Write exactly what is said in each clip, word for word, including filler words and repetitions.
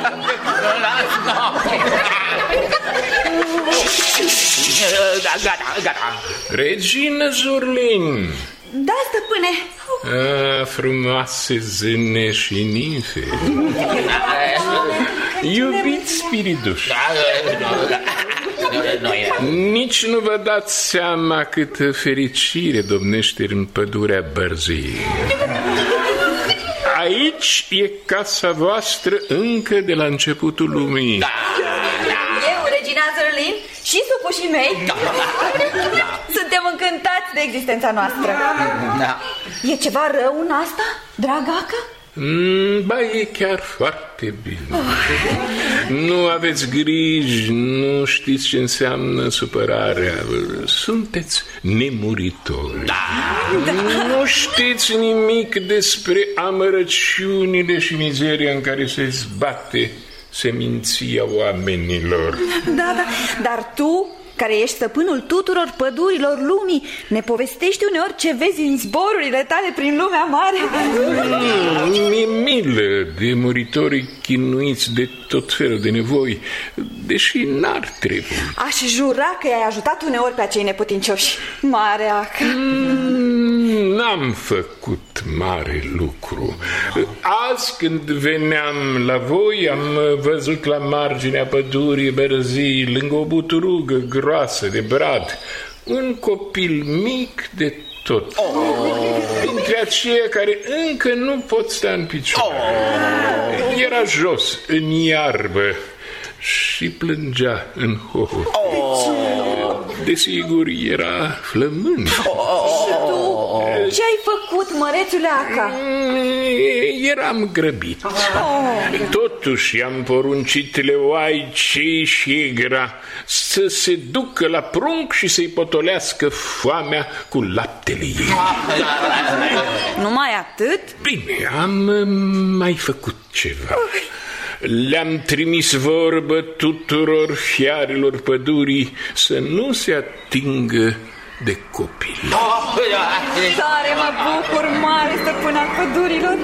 Gata, gata. Regină Zurlin. Da, stăpâne. Ah, frumoase zâne și nimfe. Iubiți spirituși, nici nu vă dați seama câtă fericire domnește în pădurea Bărziei. Aici e casa voastră încă de la începutul lumii. Eu, Regina Zurlin, și supușii mei suntem încântați de existența noastră. E ceva rău în asta, dragacă? Mm, ba, e chiar foarte bine. Nu aveți griji, nu știți ce înseamnă supărarea. Sunteți nemuritori. Da. Nu știți nimic despre amărăciunile și mizeria în care se zbate seminția oamenilor. Da, da, dar tu, care ești stăpânul tuturor pădurilor lumii, ne povestești uneori ce vezi în zborurile tale prin lumea mare. Mm, mi-e milă de muritorii chinuiți de tot felul de nevoi, deși n-ar trebui. Aș jura că i-ai ajutat uneori pe acei neputincioși. Mareacă. Mm, n-am făcut mare lucru. Azi când veneam la voi, am văzut la marginea pădurii Bărzii, lângă o buturugă groasă de brad, un copil mic de tot, oh. dintre aceia care încă nu pot sta în picioare. Oh. Era jos, în iarbă, și plângea în hohot. Oh. Desigur, era flămând. Oh. Ce ai făcut, mărețule Aca? Eram grăbit. Oh. Totuși i-am poruncit leoaicei și Egra să se ducă la prunc și să-i potolească foamea cu laptele ei. Numai atât? Bine, am mai făcut ceva. Le-am trimis vorbă tuturor fiarelor pădurii să nu se atingă de copil. Tare mă bucur, mare stăpân al pădurilor.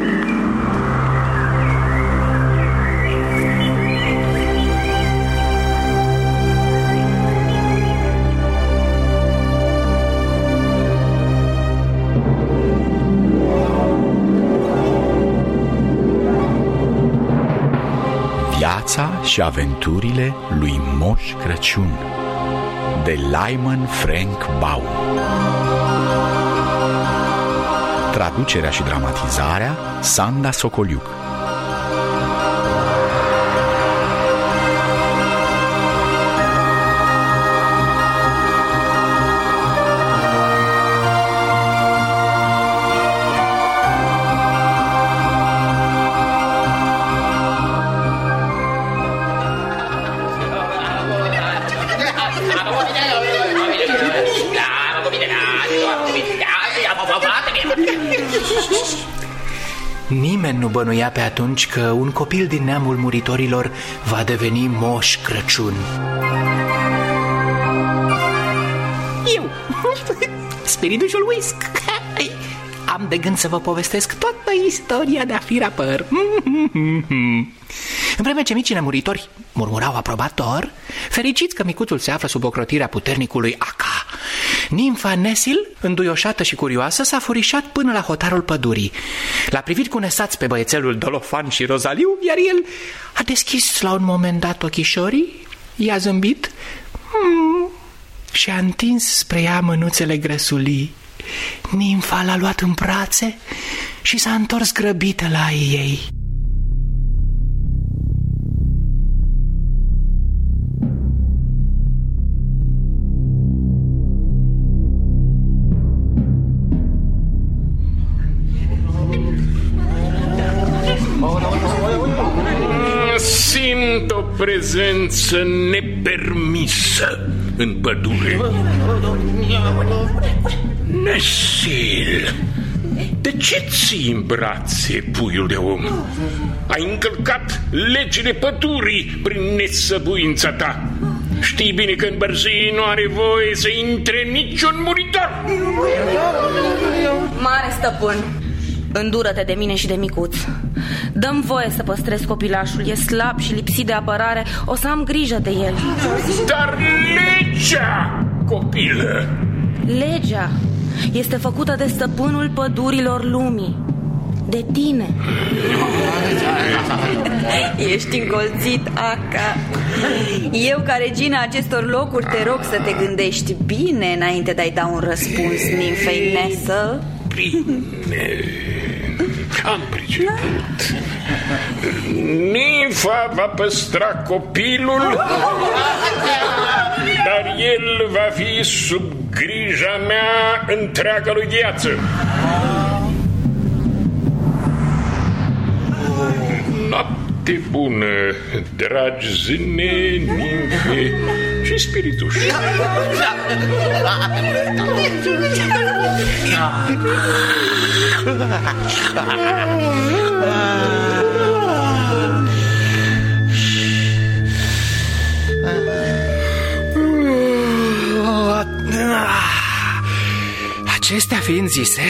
Viața și aventurile lui Moș Crăciun de Lyman Frank Baum. Traducerea și dramatizarea Sanda Socoliuc. Nimeni nu bănuia pe atunci că un copil din neamul muritorilor va deveni Moș Crăciun. Eu, spiritușul Whisk, am de gând să vă povestesc toată istoria de-a fi rapăr. În vreme ce micii nemuritori murmurau aprobator, fericiți că micuțul se află sub ocrotirea puternicului Aca, nimfa Nesil, înduioșată și curioasă, s-a furișat până la hotarul pădurii. L-a privit cu nesaț pe băiețelul Dolofan și Rozaliu, iar el a deschis la un moment dat ochișorii, i-a zâmbit hmm, și a întins spre ea mânuțele grăsulii. Nimfa l-a luat în brațe și s-a întors grăbită la ei. Simt o prezență nepermisă în pădure. Nesil, de ce ții în brațe puiul de om? Ai încălcat legile pădurii prin nesăbuința ta. Știi bine că în Bărzii nu are voie să intre niciun muritor. Mare stăpân, Îndură-te de mine și de micuț. Dă-mi voie să păstrez copilașul. E slab și lipsit de apărare. O să am grijă de el. Dar legea, copilă! Legea este făcută de stăpânul pădurilor lumii, de tine. Ești încolțit, Aka. Eu, ca regina acestor locuri, te rog să te gândești bine înainte de a-i da un răspuns nimfei Nesă. Bine, am priceput. Nimfa va păstra copilul, dar el va fi sub grija mea întreaga lui viață. Noapte bună, dragi zâne, nimfe și spirituși. Acestea fiind zise,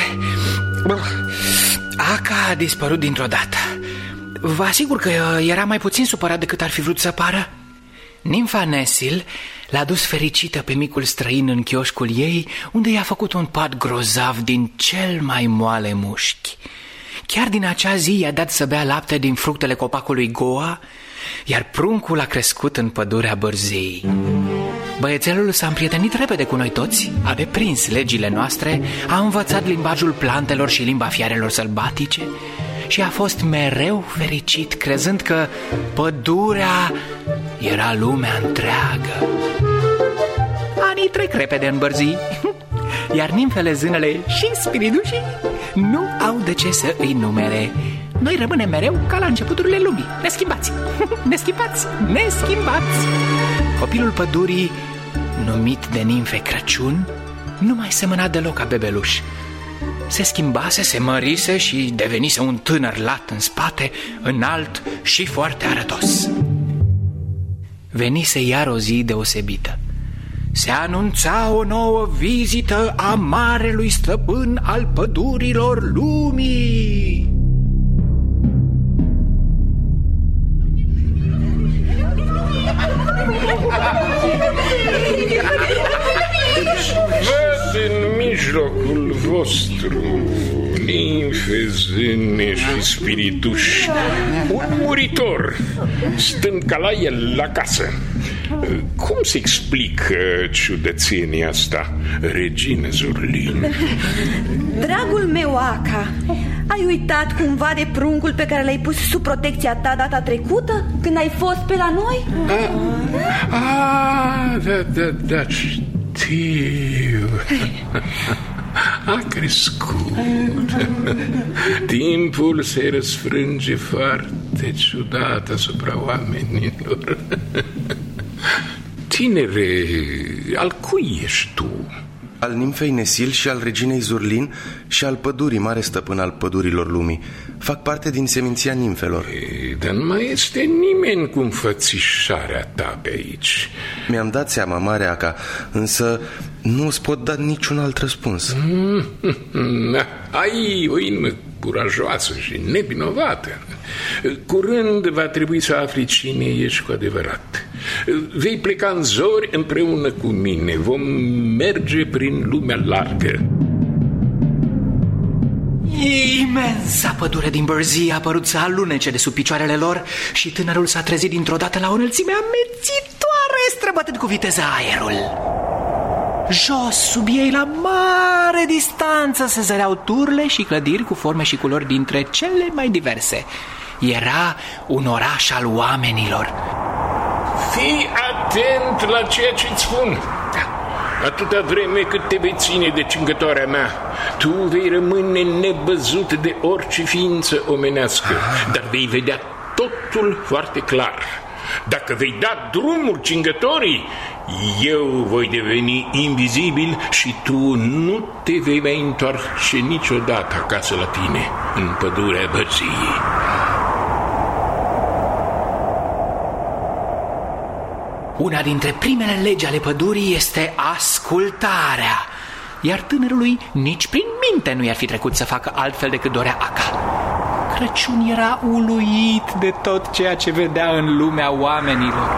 Aka a dispărut dintr-o dată. Vă asigur că era mai puțin supărat decât ar fi vrut să pară. Nimfa Nesil l-a dus fericită pe micul străin în chioșcul ei, unde i-a făcut un pat grozav din cel mai moale mușchi. Chiar din acea zi i-a dat să bea lapte din fructele copacului Goa, iar pruncul a crescut în pădurea Bărzii. Băiețelul s-a împrietenit repede cu noi toți, a deprins legile noastre, a învățat limbajul plantelor și limba fiarelor sălbatice și a fost mereu fericit, crezând că pădurea era lumea întreagă. Anii trec repede în Bărzii, iar nimfele, zânele și spiridușii nu au de ce să îi numere. Noi rămânem mereu ca la începuturile lumii, neschimbați, neschimbați, neschimbați. Copilul pădurii, numit de nimfe Crăciun, nu mai semăna deloc ca bebeluș. Se schimbase, se mărise și devenise un tânăr lat în spate, înalt și foarte arătos. Venise iar o zi deosebită. Se anunța o nouă vizită a marelui stăpân al pădurilor lumii. Văd în mijlocul vostru, nimfe, zâne și spirituși, un muritor, stând ca la el la casă. Cum se explică ciudățenia asta, regină Zurlin? Dragul meu, Aka, ai uitat cumva de pruncul pe care l-ai pus sub protecția ta data trecută, când ai fost pe la noi? A, a da, da, da, știu. A crescut. Timpul se răsfrânge foarte ciudat asupra oamenilor. Tinere, al cui ești tu? Al nimfei Nesil și al reginei Zurlin și al pădurii, mare stăpân al pădurilor lumii. Fac parte din seminția nimfelor. E, dar nu mai este nimeni cu înfățișarea ta pe aici. Mi-am dat seama, mare Aka, însă nu îți pot da niciun alt răspuns. Ai o inimă curajoasă și nevinovată. Curând va trebui să afli cine ești cu adevărat. Vei pleca în zori împreună cu mine. Vom merge prin lumea largă. Imensa pădure din Bărzii a apărut să alunece de sub picioarele lor și tânărul s-a trezit dintr-o dată la o înălțime amețitoare, străbătând cu viteză aerul. Jos, sub ei, la mare distanță, se zăreau turle și clădiri cu forme și culori dintre cele mai diverse. Era un oraș al oamenilor. Fii atent la ceea ce-ți spun. Atâta vreme cât te vei ține de cingătoarea mea, tu vei rămâne nebăzut de orice ființă omenească, dar vei vedea totul foarte clar. Dacă vei da drumul cingătorii, eu voi deveni invizibil și tu nu te vei mai întoarce niciodată acasă la tine, în pădurea Bărzii. Una dintre primele legi ale pădurii este ascultarea, iar tânărului nici prin minte nu i-ar fi trecut să facă altfel decât dorea Aca. Crăciun era uluit de tot ceea ce vedea în lumea oamenilor.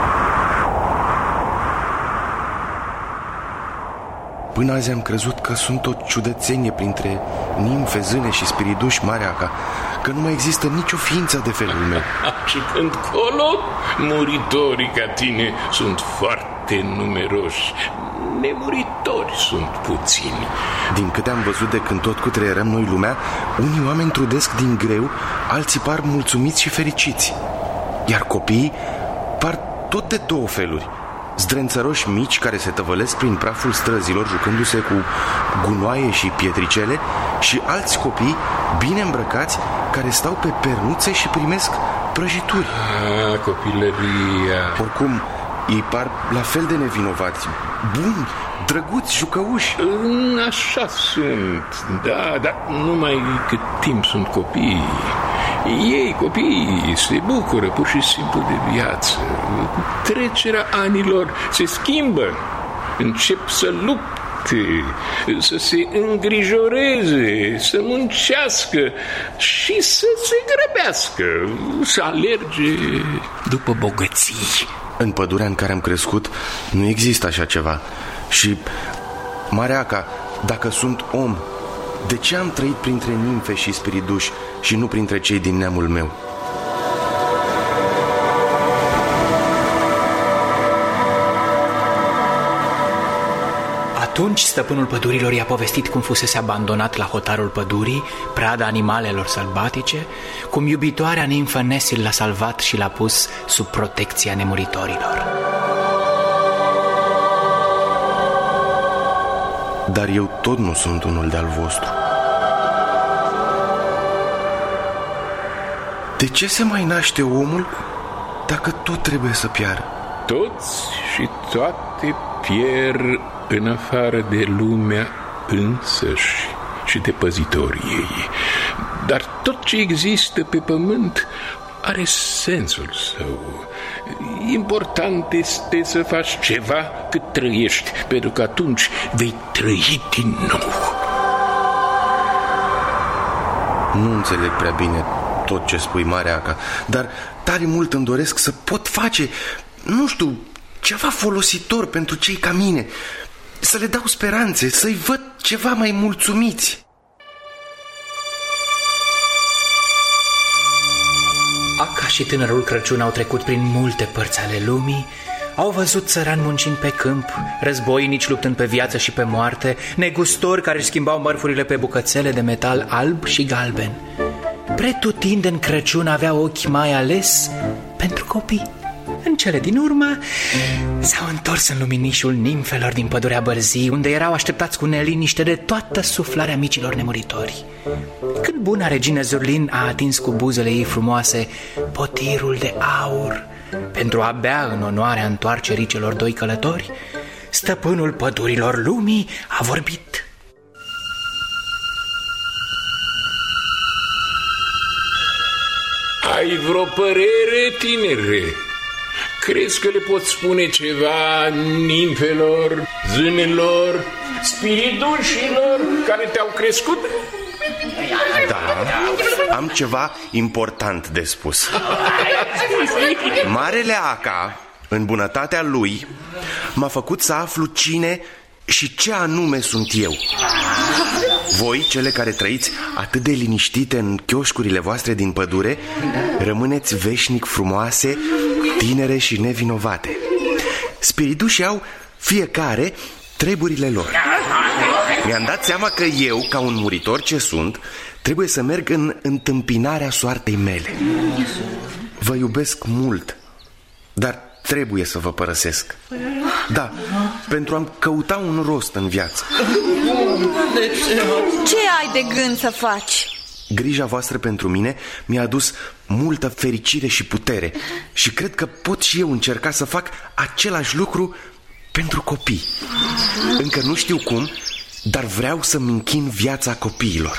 Până azi am crezut că sunt o ciudățenie printre nimfe, zâne și spiriduși mari Aca, că nu mai există nicio ființă de felul meu. Și când colo, muritorii ca tine sunt foarte numeroși, nemuritori sunt puțini. Din câte am văzut de când tot cutreierăm noi lumea, unii oameni trudesc din greu, alții par mulțumiți și fericiți, iar copiii par tot de două feluri: zdrențăroși mici care se tăvălesc prin praful străzilor jucându-se cu gunoaie și pietricele, și alți copii bine îmbrăcați care stau pe pernuțe și primesc prăjituri. Ah, copilăria. Oricum, ei par la fel de nevinovați, buni, drăguți, jucăuși. Așa sunt, da, dar numai cât timp sunt copii. Ei, copiii, se bucură pur și simplu de viață. Cu trecerea anilor se schimbă, încep să lupte, să se îngrijoreze, să muncească și să se grăbească, să alerge după bogății. În pădurea în care am crescut nu există așa ceva. Și, Mare Aca, dacă sunt om, de ce am trăit printre nimfe și spiriduși și nu printre cei din neamul meu? Atunci stăpânul pădurilor i-a povestit cum fusese abandonat la hotarul pădurii, prada animalelor sălbatice, cum iubitoarea nimfă Nesil l-a salvat și l-a pus sub protecția nemuritorilor. Dar eu tot nu sunt unul de-al vostru. De ce se mai naște omul dacă tot trebuie să piară? Toți și toate pierd în afară de lumea însăși și de păzitorii ei. Dar tot ce există pe pământ are sensul său. Important este să faci ceva cât trăiești, pentru că atunci vei trăi din nou. Nu înțeleg prea bine tot ce spui, Mare Aca, dar tare mult îmi doresc să pot face, nu știu, ceva folositor pentru cei ca mine, să le dau speranțe, să-i văd ceva mai mulțumiți. Aca și tânărul Crăciun au trecut prin multe părți ale lumii, au văzut țărani muncind pe câmp, războinici luptând pe viață și pe moarte, negustori care își schimbau mărfurile pe bucățele de metal alb și galben. Pretutindeni Crăciun avea ochi mai ales pentru copii. În cele din urmă s-au întors în luminișul nimfelor din pădurea Bărzii, unde erau așteptați cu neliniște de toată suflarea micilor nemuritori. Când buna regină Zurlin a atins cu buzele ei frumoase potirul de aur pentru a bea în onoarea întoarcerii celor doi călători, stăpânul pădurilor lumii a vorbit. Ai vreo părere, tinere? Crezi că le poți spune ceva nimfelor, zânelor, spiridușilor care te-au crescut? Da, am ceva important de spus. Marele Aca, în bunătatea lui, m-a făcut să aflu cine și ce anume sunt eu. Voi, cele care trăiți atât de liniștite în chioșcurile voastre din pădure, rămâneți veșnic frumoase, tinere și nevinovate. Spiridușii au fiecare treburile lor. Mi-am dat seama că eu, ca un muritor ce sunt, trebuie să merg în întâmpinarea soartei mele. Vă iubesc mult, dar trebuie să vă părăsesc. Da, pentru a-mi căuta un rost în viață. Ce ai de gând să faci? Grija voastră pentru mine mi-a adus multă fericire și putere și cred că pot și eu încerca să fac același lucru pentru copii. Încă nu știu cum, dar vreau să-mi închin viața copiilor.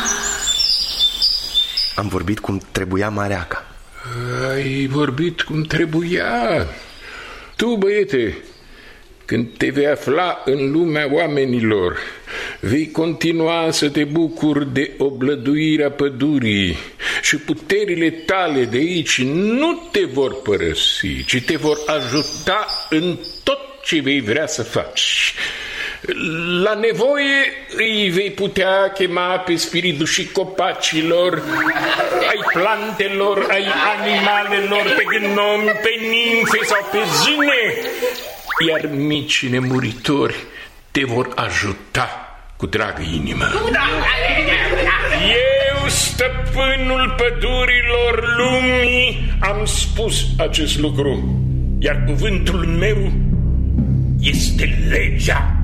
Am vorbit cum trebuia, Mare Aca. Ai vorbit cum trebuia. Tu, băiete, când te vei afla în lumea oamenilor, vei continua să te bucuri de oblăduirea pădurii și puterile tale de aici nu te vor părăsi, ci te vor ajuta în tot ce vei vrea să faci. La nevoie îi vei putea chema pe spiridușii copacilor, ai plantelor, ai animalelor, pe gnomi, pe nimfe sau pe zâne, iar micii nemuritori te vor ajuta cu dragă inimă. Eu, stăpânul pădurilor lumii, am spus acest lucru, iar cuvântul meu este legea.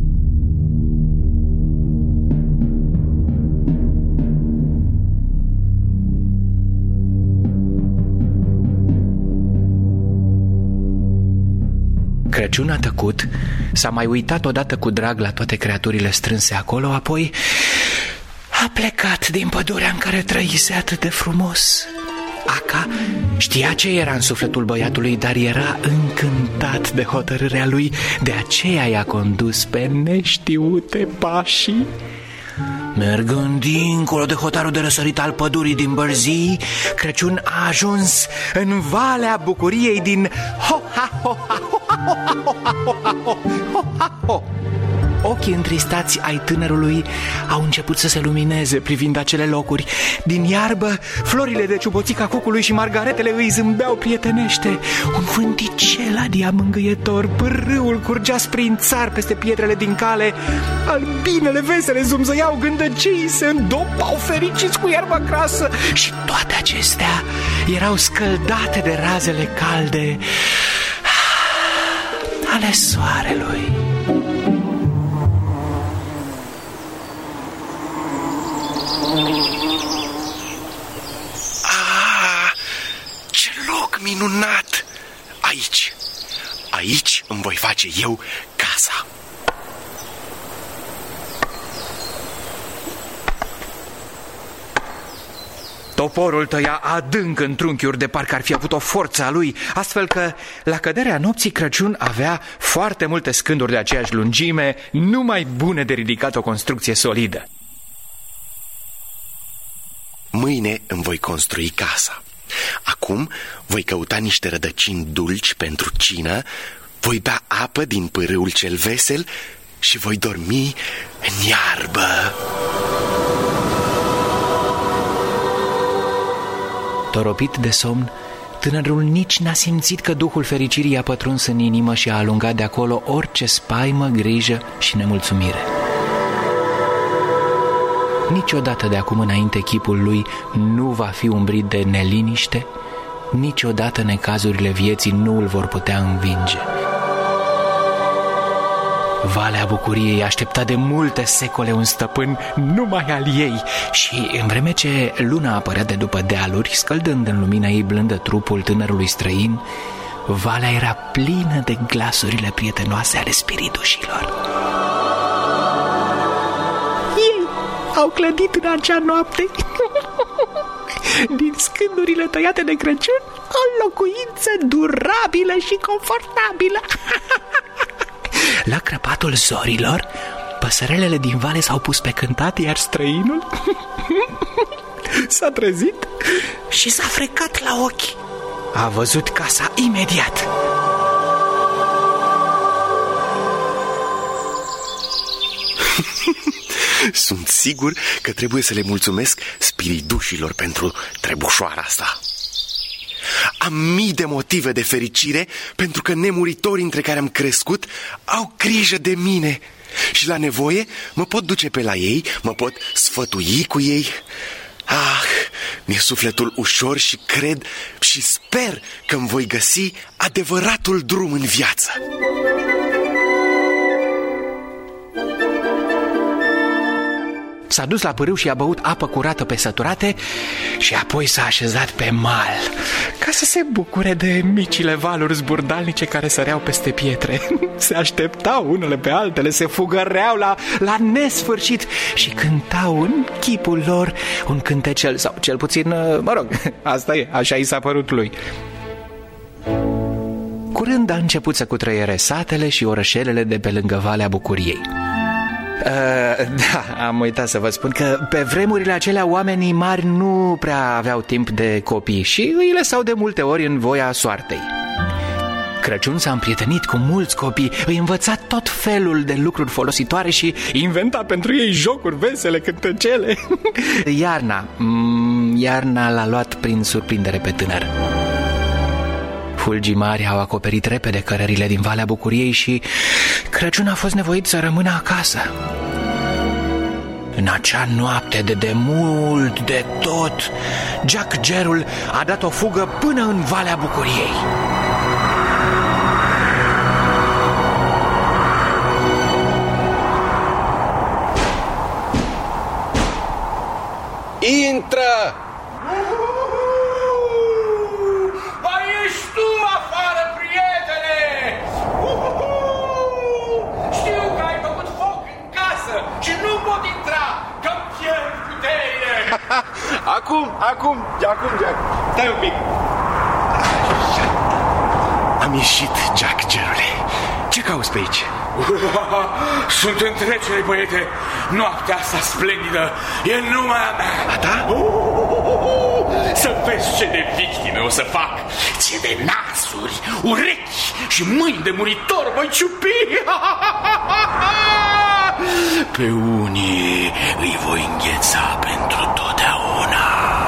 Crăciun a tăcut, s-a mai uitat odată cu drag la toate creaturile strânse acolo, apoi a plecat din pădurea în care trăise atât de frumos. Aca știa ce era în sufletul băiatului, dar era încântat de hotărârea lui, de aceea i-a condus pe neștiute pașii. Mergând dincolo de hotarul de răsărit al pădurii din Bărzii, Crăciun a ajuns în Valea Bucuriei din Ho-ha-ho-ha-ho-ha-ho-ha-ho-ha-ho. Ochii întristați ai tânărului au început să se lumineze privind acele locuri. Din iarbă, florile de ciuboțica cucului și margaretele îi zâmbeau prietenește. Un vânticel adia mângâietor, pârâul curgea sprințar peste pietrele din cale. Albinele vesele zumzăiau, gândăcii se îndopau fericiți cu iarba crasă. Și toate acestea erau scăldate de razele calde ale soarelui. Ah, ce loc minunat! Aici, aici îmi voi face eu casa. Toporul tăia adânc în trunchiuri, de parcă ar fi avut o forță a lui, astfel că la căderea nopții Crăciun avea foarte multe scânduri de aceeași lungime, numai bune de ridicat o construcție solidă. Mâine îmi voi construi casa. Acum voi căuta niște rădăcini dulci pentru cină, voi bea apă din pârâul cel vesel și voi dormi în iarbă. Toropit de somn, tânărul nici n-a simțit că duhul fericirii i-a pătruns în inimă și a alungat de acolo orice spaimă, grijă și nemulțumire. Niciodată de acum înainte chipul lui nu va fi umbrit de neliniște, niciodată necazurile vieții nu îl vor putea învinge. Valea Bucuriei aștepta de multe secole un stăpân numai al ei și, în vreme ce luna apărea de după dealuri, scăldând în lumina ei blândă trupul tânărului străin, valea era plină de glasurile prietenoase ale spiritușilor. Ei au clădit în acea noapte, din scândurile tăiate de Crăciun, o locuință durabilă și confortabilă. La crăpatul zorilor, păsărelele din vale s-au pus pe cântat, iar străinul s-a trezit și s-a frecat la ochi. A văzut casa imediat. Sunt sigur că trebuie să le mulțumesc spiridușilor pentru trebușoara asta. Am mii de motive de fericire pentru că nemuritorii între care am crescut au grijă de mine și la nevoie mă pot duce pe la ei, mă pot sfătui cu ei. Ah, mi-e sufletul ușor și cred și sper că îmi voi găsi adevăratul drum în viață. S-a dus la pârâu și a băut apă curată pe săturate și apoi s-a așezat pe mal ca să se bucure de micile valuri zburdalnice care săreau peste pietre. Se așteptau unele pe altele, se fugăreau la, la nesfârșit și cântau în chipul lor un cântecel, sau cel puțin, mă rog, asta e, așa i s-a părut lui. Curând a început să cutreiere satele și orășelele de pe lângă Valea Bucuriei. Uh, da, am uitat să vă spun că pe vremurile acelea oamenii mari nu prea aveau timp de copii și îi lăsau de multe ori în voia soartei. Crăciun s-a împrietenit cu mulți copii, îi învăța tot felul de lucruri folositoare și inventa pentru ei jocuri vesele, cântecele. Iarna, iarna l-a luat prin surprindere pe tânăr. Fulgii mari au acoperit repede cărările din Valea Bucuriei și Crăciun a fost nevoit să rămână acasă. În acea noapte de demult de tot, Jack Gerul a dat o fugă până în Valea Bucuriei. Intră! Mai ești tu afară, prietene! Știu că ai făcut foc în casă și nu pot intra, că pierd puterile! Acum, acum, acum, Jack. Stai un pic. Am ieșit, Jack Gerule. Ce cauți pe aici? Sunt în trecere, băiete. Noaptea asta splendidă e numai a mea. A ta? Să vezi ce de victime o să fac. Ce de nasuri, urechi și mâini de muritor voi ciupi. Pe unii îi voi îngheța pentru totdeauna.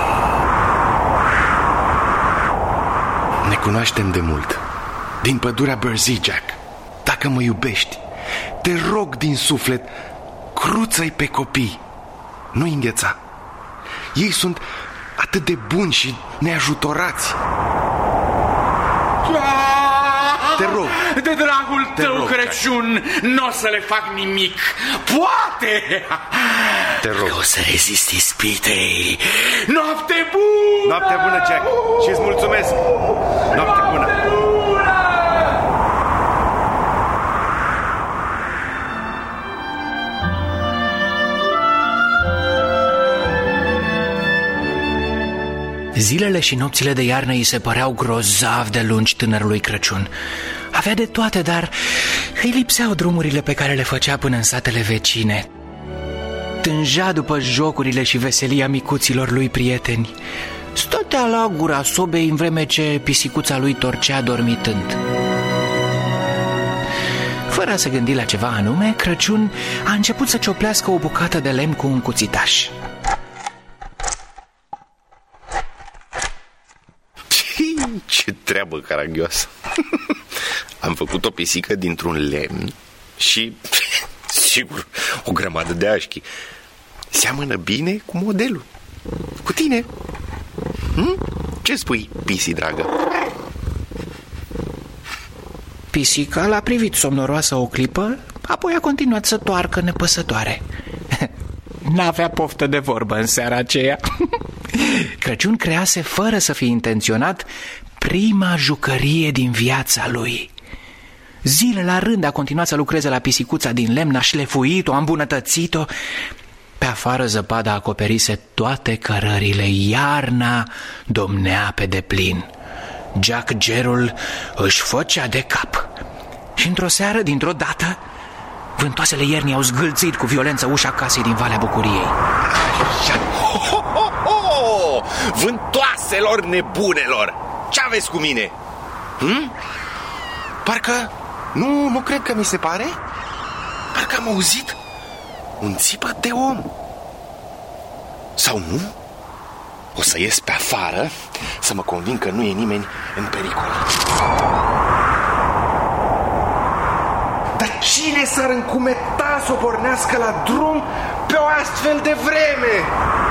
Ne cunoaștem de mult. Din pădurea Burzee, Jack. Dacă mă iubești, te rog din suflet, cruță-i pe copii. Nu-i îngheța. Ei sunt atât de buni și neajutorați. Te rog. De dragul Te tău, rog, Crăciun, nu o să le fac nimic. Poate. Te rog. Că o să rezist ispitei. Noapte bună! Noapte bună, Jack. Și-ți mulțumesc. Noapte bună. Zilele și nopțile de iarnă îi se păreau grozav de lungi tânărului Crăciun. Avea de toate, dar îi lipseau drumurile pe care le făcea până în satele vecine. Tângea după jocurile și veselia micuților lui prieteni. Stătea la gura sobei în vreme ce pisicuța lui torcea dormitând. Fără a se gândi la ceva anume, Crăciun a început să cioplească o bucată de lemn cu un cuțitaș. Ce treabă caragioasă. Am făcut o pisică dintr-un lemn și, sigur, o grămadă de așchi. Seamănă bine cu modelul. Cu tine. Hm? Ce spui, pisi dragă? Pisica l-a privit somnoroasă o clipă, apoi a continuat să toarcă nepăsătoare. N-avea poftă de vorbă în seara aceea. Crăciun crease, fără să fie intenționat, prima jucărie din viața lui. Zile la rând a continuat să lucreze la pisicuța din lemn, a șlefuit-o, a îmbunătățit-o. Pe afară zăpada acoperise toate cărările, iarna domnea pe deplin. Jack Gerul își făcea de cap. Și într-o seară, dintr-o dată, vântoasele iernii au zgâlțit cu violență ușa casei din Valea Bucuriei. Ho, ho, ho, ho! Vântoaselor nebunelor! Ce aveți cu mine? Hm? Parcă... Nu, nu cred că mi se pare. Parcă am auzit un țipăt de om. Sau nu? O să ies pe afară să mă convin că nu e nimeni în pericol. Dar cine s-ar încumeta să o pornească la drum pe o astfel de vreme?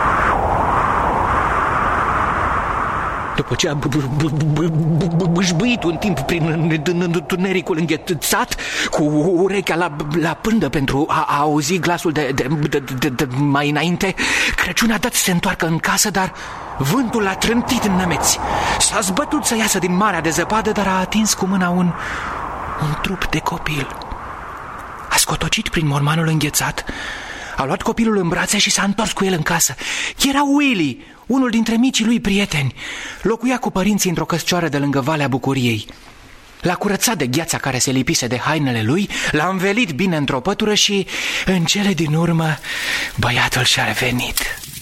După ce a bâșbâit un timp prin întunericul înghețat, cu urechea la, la pândă pentru a, a auzi glasul de, de, de, de, de mai înainte, Crăciun a dat să se întoarcă în casă, dar vântul l-a trântit în nămeți. S-a zbătut să iasă din marea de zăpadă, dar a atins cu mâna un, un trup de copil. A scotocit prin mormanul înghețat, a luat copilul în brațe și s-a întors cu el în casă. Era Willy, unul dintre micii lui prieteni. Locuia cu părinții într-o căscioară de lângă Valea Bucuriei. L-a curățat de gheața care se lipise de hainele lui, l-a învelit bine într-o pătură și, în cele din urmă, băiatul și-a revenit.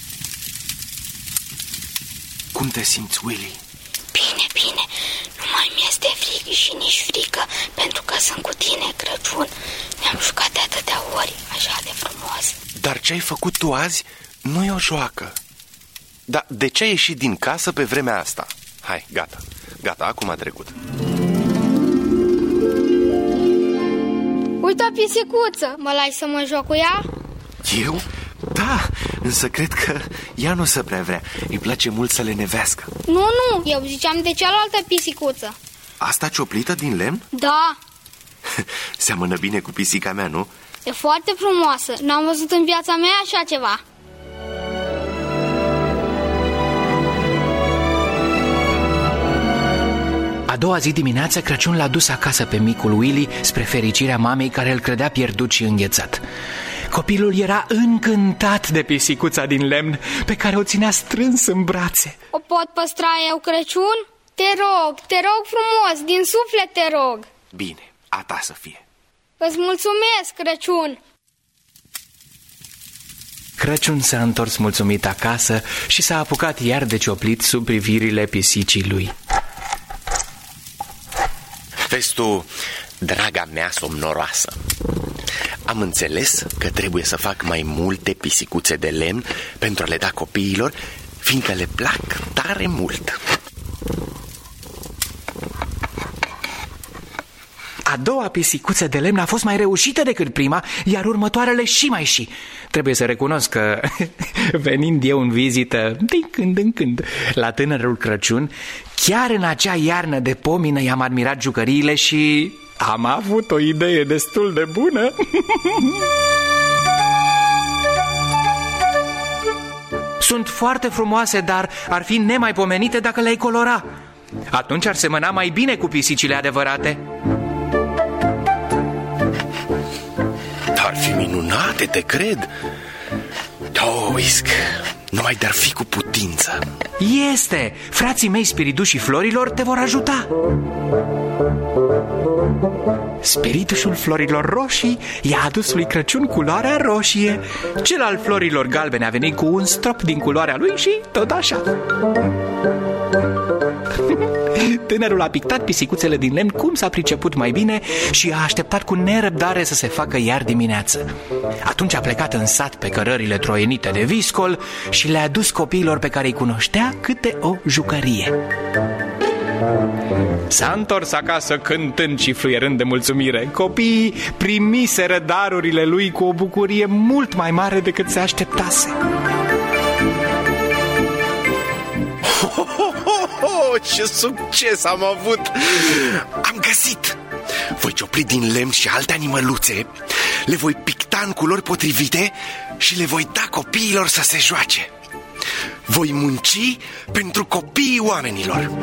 Cum te simți, Willy? Bine, bine. Nu mai mi-este frig și nici frică, pentru că sunt cu tine, Crăciun. Ne-am jucat de atâtea ori, așa de frumos. Dar ce ai făcut tu azi nu e o joacă. Dar de ce ai ieșit din casă pe vremea asta? Hai, gata, gata, acum a trecut. Uite o pisicuță, mă lași să mă joc cu ea? Eu? Da, însă cred că ea nu se prea vrea. Îi place mult să le nevească. Nu, nu, eu ziceam de cealaltă pisicuță. Asta cioplită din lemn? Da. Seamănă bine cu pisica mea, nu? E foarte frumoasă, n-am văzut în viața mea așa ceva. A doua zi dimineață, Crăciun l-a dus acasă pe micul Willy, spre fericirea mamei care îl credea pierdut și înghețat. Copilul era încântat de pisicuța din lemn pe care o ținea strâns în brațe. O pot păstra eu, Crăciun? Te rog, te rog frumos, din suflet te rog. Bine, a ta să fie. Îți mulțumesc, Crăciun. Crăciun s-a întors mulțumit acasă și s-a apucat iar de cioplit sub privirile pisicii lui. Vezi tu, draga mea somnoroasă, am înțeles că trebuie să fac mai multe pisicuțe de lemn pentru a le da copiilor, fiindcă le plac tare mult. A doua pisicuță de lemn a fost mai reușită decât prima, iar următoarele și mai și. Trebuie să recunosc că, venind eu în vizită, din când în când, la tânărul Crăciun, chiar în acea iarnă de pomină i-am admirat jucăriile și am avut o idee destul de bună. Sunt foarte frumoase, dar ar fi nemaipomenite dacă le-ai colora. Atunci ar semăna mai bine cu pisicile adevărate. Ar fi minunate, te cred. Toisc, numai de-ar fi cu putință. Este! Frații mei spiritușii florilor te vor ajuta. Spiritușul florilor roșii i-a adus lui Crăciun culoarea roșie. Cel al florilor galbene a venit cu un strop din culoarea lui și tot așa. Tânărul a pictat pisicuțele din lemn cum s-a priceput mai bine și a așteptat cu nerăbdare să se facă iar dimineață. Atunci a plecat în sat pe cărările troienite de viscol și le-a dus copiilor pe care îi cunoștea câte o jucărie. S-a întors acasă cântând și fluierând de mulțumire. Copiii primiseră darurile lui cu o bucurie mult mai mare decât se așteptase. Oh, ce succes am avut! Am găsit! Voi ciopli din lemn și alte animăluțe, le voi picta în culori potrivite și le voi da copiilor să se joace. Voi munci pentru copiii oamenilor.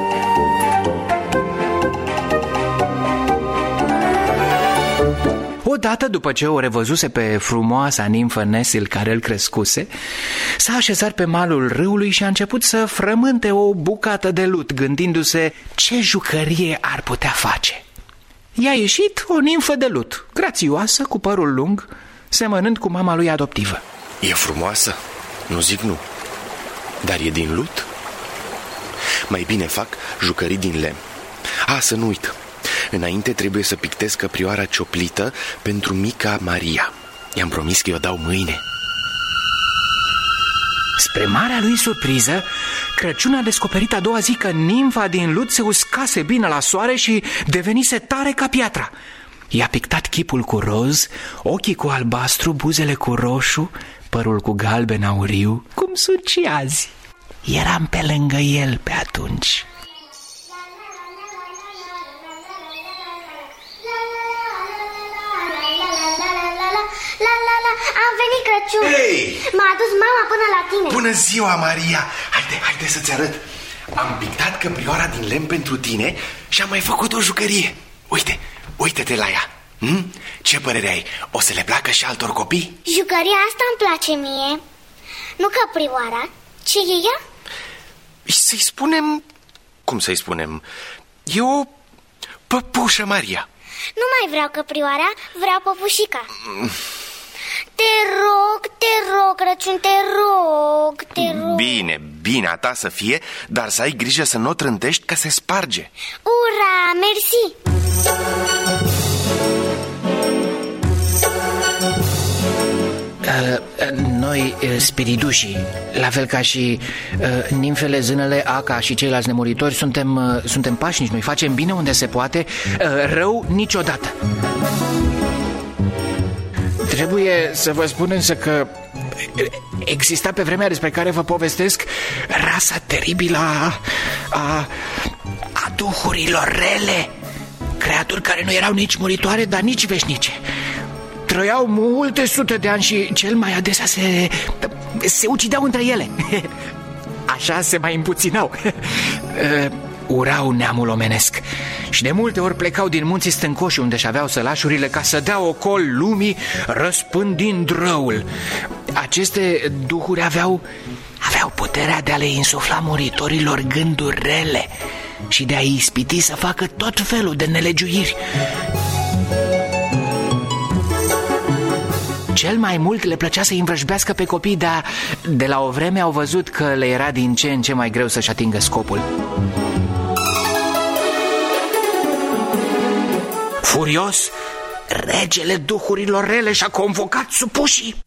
Odată după ce o revăzuse pe frumoasa nimfă Nessil care îl crescuse, s-a așezat pe malul râului și a început să frământe o bucată de lut, gândindu-se ce jucărie ar putea face. I-a ieșit o nimfă de lut, grațioasă, cu părul lung, semănând cu mama lui adoptivă. E frumoasă? Nu zic nu. Dar e din lut? Mai bine fac jucării din lemn. A, să nu uit. Înainte trebuie să pictez căprioara cioplită pentru mica Maria. I-am promis că o dau mâine. Spre marea lui surpriză, Crăciun a descoperit a doua zi că nimfa din lut se uscase bine la soare și devenise tare ca piatra. I-a pictat chipul cu roz, ochii cu albastru, buzele cu roșu, părul cu galben auriu, cum sunt și azi. Eram pe lângă el pe atunci. La la la, am venit, Crăciun. Hei! M-a adus mama până la tine. Bună ziua, Maria! Haide, haide să-ți arăt. Am pictat căprioara din lemn pentru tine și am mai făcut o jucărie. Uite, uite-te la ea. hm? Ce părere ai? O să le placă și altor copii? Jucăria asta îmi place mie. Nu căprioara. Ce e ea? Să-i spunem... Cum să-i spunem? E o Păpușă Maria. Nu mai vreau căprioara, vreau păpușica. Te rog, te rog, Crăciun, te rog, te rog. Bine, bine, a ta să fie, dar să ai grijă să nu o trântești, că se sparge. Ura, mersi. Uh, noi, uh, spiridușii, la fel ca și uh, nimfele, zânele, Aca și ceilalți nemuritori, suntem, uh, suntem pașnici. Noi facem bine unde se poate, uh, rău niciodată. Trebuie să vă spun însă că exista pe vremea despre care vă povestesc rasa teribilă a, a, a duhurilor rele, creaturi care nu erau nici muritoare, dar nici veșnice. Trăiau multe sute de ani și cel mai adesea se, se ucideau între ele. Așa se mai împuținau. Urau neamul omenesc și de multe ori plecau din munții stâncoși unde și aveau sălașurile ca să dea ocol lumii, răspândind răul. Aceste duhuri aveau, aveau puterea de a le insufla muritorilor gânduri rele și de a-i ispiti să facă tot felul de nelegiuiri. Cel mai mult le plăcea să-i învrăjbească pe copii, dar de la o vreme au văzut că le era din ce în ce mai greu să-și atingă scopul. Furios, regele duhurilor rele și-a convocat supușii.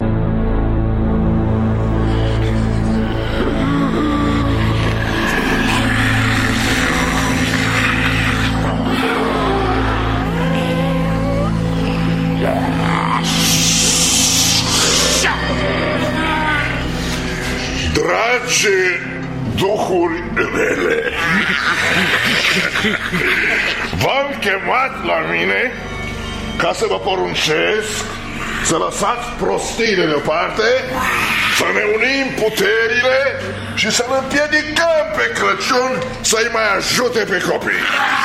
Dragi duhuri rele, v-am chemat la mine ca să vă poruncesc să lăsați prostiile deoparte, să ne unim puterile și să-l împiedicăm pe Crăciun să-i mai ajute pe copii.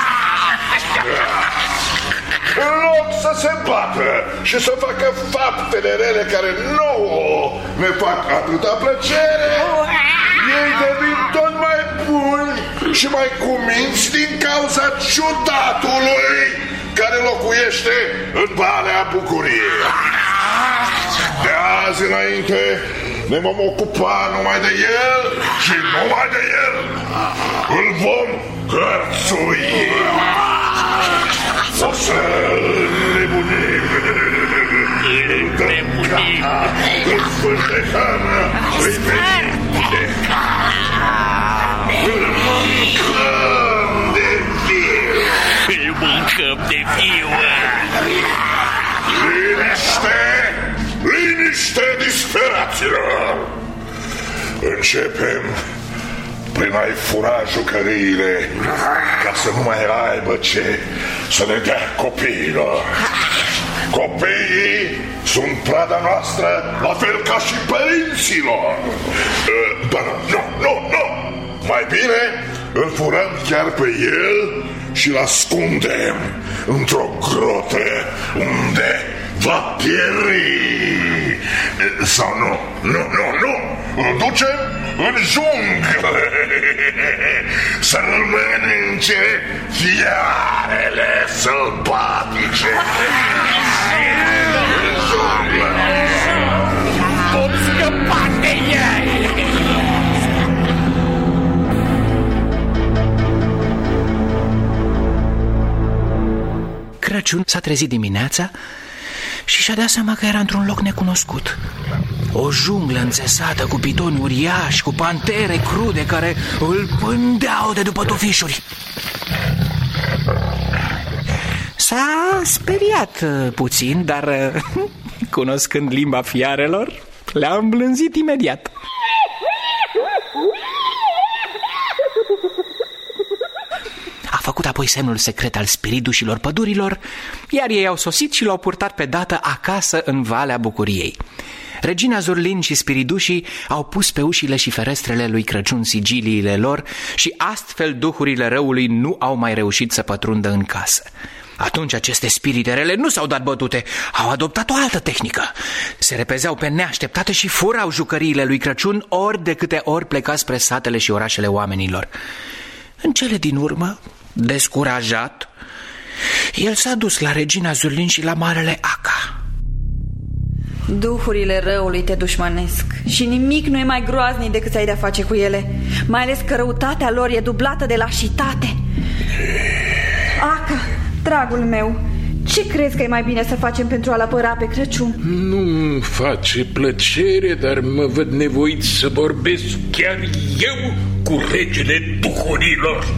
În loc să se bată și să facă faptele rele care nouă ne fac atâta plăcere, ei devin tot mai buni și mai cuminți din cauza ciudatului care locuiește în Valea Bucuriei. De azi înainte ne vom ocupa numai de el și numai de el. Îl vom hărțui. O să nebunim, îi dăm cap, îi spântecăm, îi vindecăm, îl mâncăm de viu. Îl mâncăm de viu. Liniște, liniște, disperaților! Începem prin a-i fura jucăriile, ca să nu mai aibă ce să le dea copiilor. Copiii sunt prada noastră, la fel ca și părinților. Dar nu, nu, nu! Mai bine îl furăm chiar pe el și îl ascundem într-o grotă unde va pieri. Sau nu, nu, nu, nu! Îl ducem în jungle să-l mănânce fiarele sălbatice. În jungle! Pot scăpa de el! Crăciun s-a trezit dimineața și și-a dat seama că era într-un loc necunoscut. O junglă înțesată cu pitoni uriași, cu pantere crude care îl pândeau de după tufișuri. S-a speriat puțin, dar cunoscând limba fiarelor, le-a îmblânzit imediat. A făcut apoi semnul secret al spiridușilor pădurilor, iar ei au sosit și l-au purtat pe dată acasă în Valea Bucuriei. Regina Zurlin și spiridușii au pus pe ușile și ferestrele lui Crăciun sigiliile lor și astfel duhurile răului nu au mai reușit să pătrundă în casă. Atunci aceste spirite rele nu s-au dat bătute, au adoptat o altă tehnică. Se repezeau pe neașteptate și furau jucăriile lui Crăciun ori de câte ori pleca spre satele și orașele oamenilor. În cele din urmă, descurajat, El s-a dus la regina Zurlin și la marele Aca. Duhurile răului te dușmănesc și nimic nu e mai groaznic decât să ai de-a face cu ele, mai ales că răutatea lor e dublată de lașitate. Aca, dragul meu, ce crezi că e mai bine să facem pentru a-l apăra pe Crăciun? Nu-mi face plăcere, dar mă văd nevoit să vorbesc chiar eu cu regele duhurilor.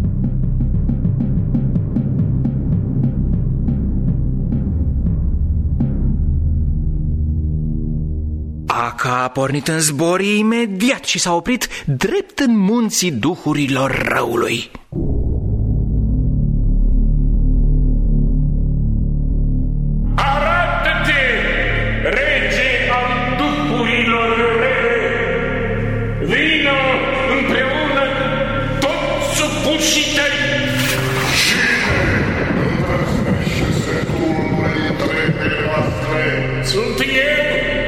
Aca a pornit în zbor imediat și s-a oprit drept în munții duhurilor răului. Arată-te, rege al duhurilor rele! Vino împreună toți supușii tăi! Sunt eu,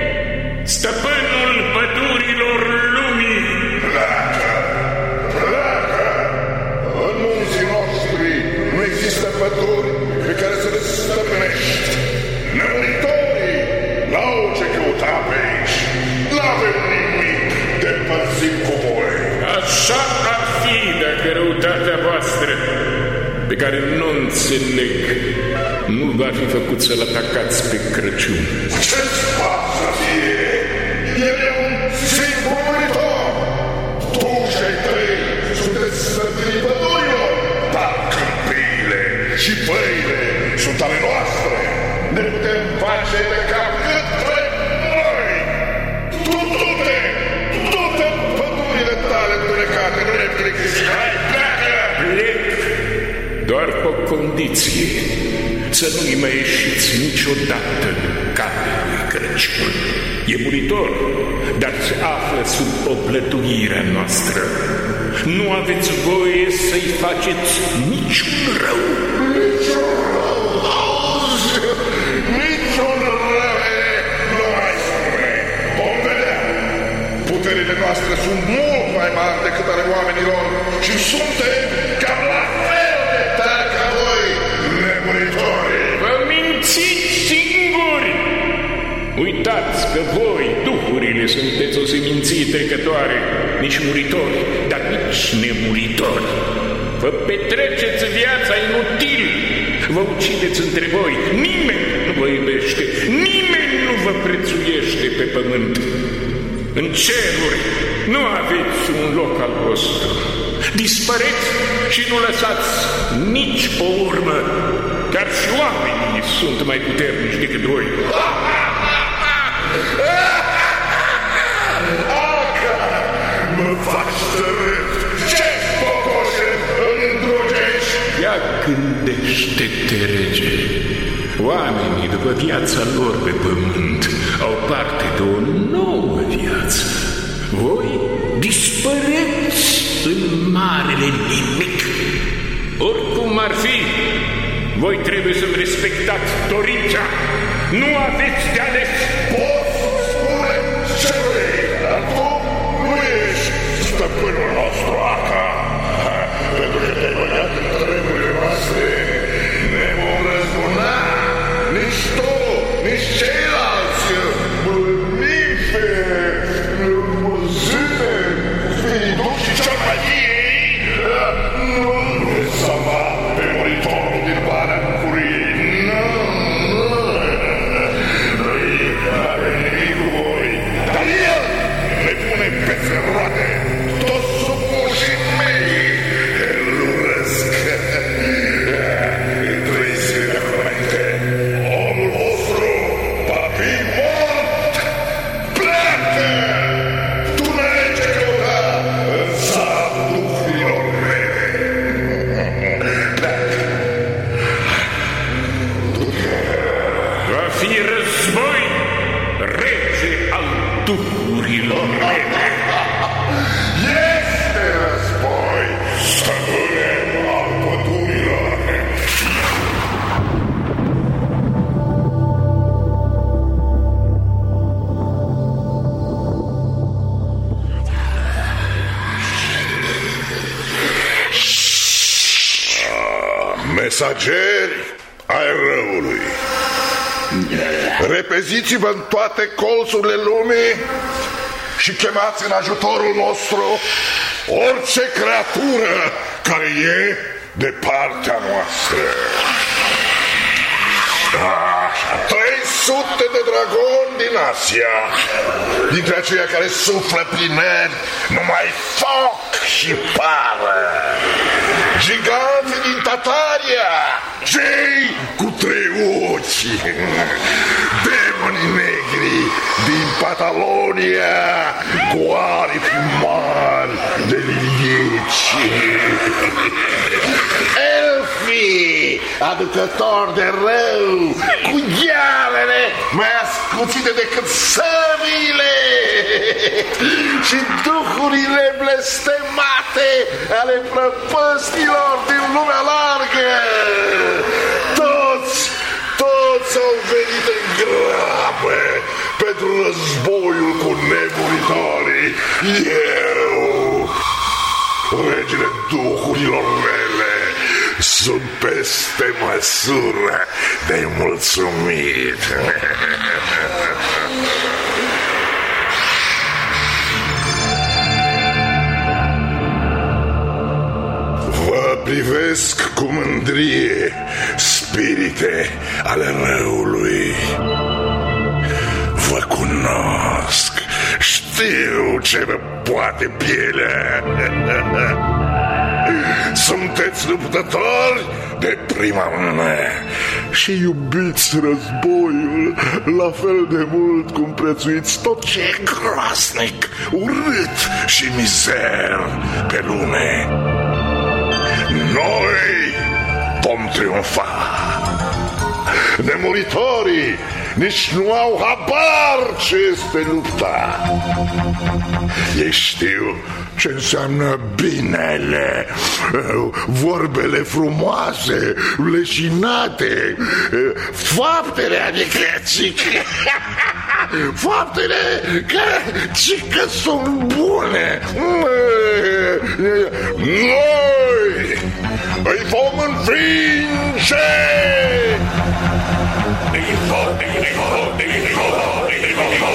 stăpânul pădurilor lumii. Pleacă, pleacă! În munții noștri nu există păduri pe care să le stăpânești. Nemuritorii n-au ce căuta pe aici. N-avem nimic de împărțit cu voi. Așa ar fi dacă răutatea voastră, pe care nu înțeleg, nu va fi făcut să-l atacați pe Crăciun. Ce-ți pasă ție? El e un singur muritor. Tu și ai tăi sunteți stăpânii pădurilor, dar câmpiile și păile sunt ale noastre. Ne putem face de cap cât vrem noi. Tu du-te, du-te în pădurile tale întunecate, nu ne plictisi. Hai, pleacă! Plec doar pe o condiție, să nu-i mai ieșiți niciodată în calea lui Crăciun. E muritor, dar se află sub oblătuirea noastră. Nu aveți voie să-i faceți niciun rău. Niciun rău, auzi, niciun rău, nu mai spune. Vom vedea. Puterile noastre sunt mult mai mari decât ale oamenilor și suntem cam la fel de tari ca voi, nemuritorii. Vă mințiți singuri! Uitați că voi, duhurile, sunteți o seminție trecătoare, nici muritori, dar nici nemuritori. Vă petreceți viața inutil, vă ucideți între voi, nimeni nu vă iubește, nimeni nu vă prețuiește pe pământ. În ceruri nu aveți un loc al vostru. Dispăreți și nu lăsați nici o urmă. Chiar și oamenii sunt mai puternici decât voi. Aca, mă faci să râd. Ce-ți pocoșe îl îndrugești? Ia gândește-te, rege. Oamenii, după viața lor pe pământ, au parte de o nouă viață. Voi dispăreți în marele nimic. Oricum ar fi, voi trebuie să-mi respectați dorința. Nu aveți de ales. Poți spune ce vrei, dar tu nu ești stăpânul nostru, Aca. Pentru că te-ai băgat în treburile noastre, ne vom răzbuna. Nici tu, nici ceilalți mâlniferi, muzite, spiriduși și ciormătiei nu vreți să mă pe muritorul din Valea Bucuriei. Nu, nu, noi n-avem nimic cu voi, dar el ne pune peste roate toți supușii mei. El mesageri ai răului, repeziți-vă în toate colțurile lumii și chemați în ajutorul nostru orice creatură care e de partea noastră. trei sute de dragoni din Asia, dintre aceia care suflă prin el numai foc și pară. Giganții din Tataria, cei cu trei ochi. Demonii negri din Patalonia, cu aripi mari de lilieci. Elfii, aducători de rău, cu ghearele mai ascuțite decât sămile. Și duhurile blestemate ale prăpăstilor din lumea largă. Toți, toți au venit în grabă pentru războiul cu nemuritorii. Eu, regele duhurilor rele, sunt peste măsură de mulțumit. Vă privesc cu mândrie, spirite ale răului. Vă cunosc, știu ce vă poate pielea. Sunteți luptători de prima mână și iubiți războiul la fel de mult cum prețuiți tot ce e groaznic, urât și mizer pe lume. Noi vom triumfa. Nemuritorii nici nu au habar ce este lupta. Ei știu ce înseamnă binele, vorbele frumoase, leșinate, faptele, adică faptele care cică sunt bune. Noi îi vom învinge! Îi vom, îi vom, îi vom, îi vom, îi vom,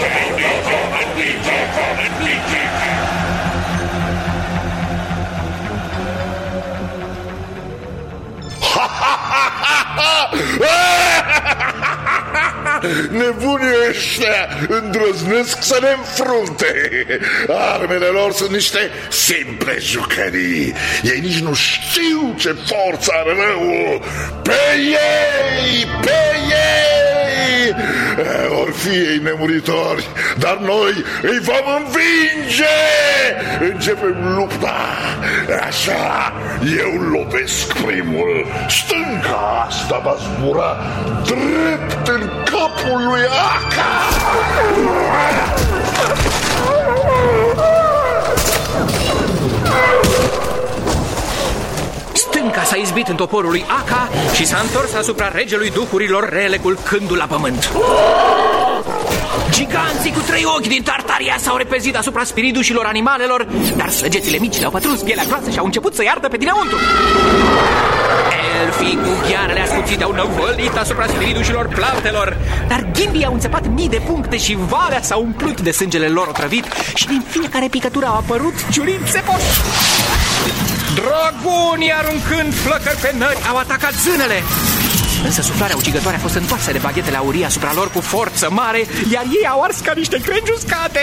nebunii ăștia îndrăznesc să ne înfrunte. Armele lor sunt niște simple jucării. Ei nici nu știu ce forță are răul. Pe ei, pe ei or fi ei nemuritori, dar noi îi vom învinge. Începem lupta. Așa, eu lovesc primul. Stânga asta va zbura drept în capul lui Aka. Stânca s-a izbit în toporul lui Aka și s-a întors asupra regelui duhurilor rele, culcându-l la pământ. Giganții cu trei ochi din Tartaria s-au repezit asupra spiridușilor animalelor, dar săgețile mici le-au pătruns pielea groasă și au început să iartă pe dinăuntru. Elfii cu ghearele ascuțite au năvălit asupra spiridușilor plantelor, dar ghimbii au înțepat mii de puncte și valea s-a umplut de sângele lor otrăvit și din fiecare picătură au apărut ciurinți țepoși. Dragonii, aruncând flăcări pe nări, au atacat zânele. Însă suflarea ucigătoare a fost întoarsă de baghetele aurii asupra lor cu forță mare, iar ei au ars ca niște crengi uscate.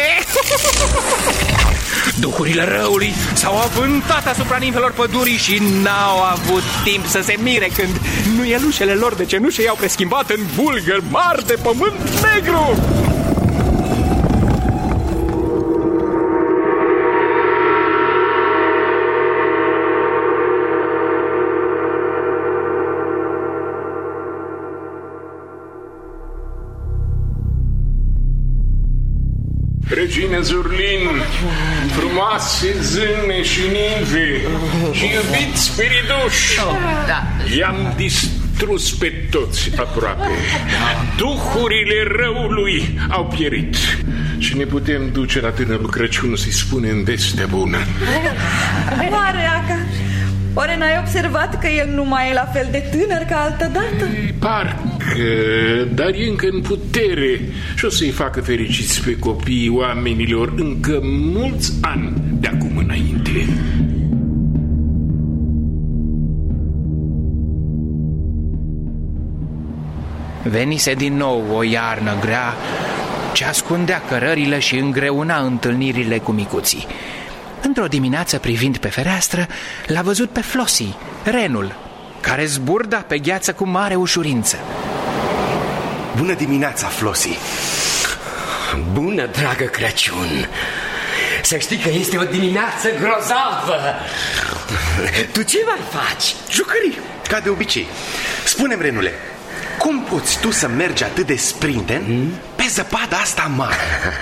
Duhurile răului s-au avântat asupra nimfelor pădurii și n-au avut timp să se mire când nuielușele lor de cenușă i-au preschimbat în bulgări mari de pământ negru. Regine Zurlin, frumoase zâne și nimfe și iubiți spiriduși, i-am distrus pe toți aproape. Duhurile răului au pierit și ne putem duce la tânărul Crăciun să-i spunem vestea bună. Mare Aka, Oare n-ai observat că el nu mai e la fel de tânăr ca altădată? Parcă, dar e încă în putere și o să-i facă fericiți pe copiii oamenilor încă mulți ani de acum înainte. Venise din nou o iarnă grea ce ascundea cărările și îngreuna întâlnirile cu micuții. Într-o dimineață, privind pe fereastră, l-a văzut pe Flossie, renul, care zburda pe gheață cu mare ușurință. Bună dimineața, Flossie! Bună, dragă Crăciun! Să știi că este o dimineață grozavă! Tu ce mai faci? Jucării, ca de obicei. Spune-mi, renule, cum poți tu să mergi atât de sprinten hmm? pe zăpada asta mare?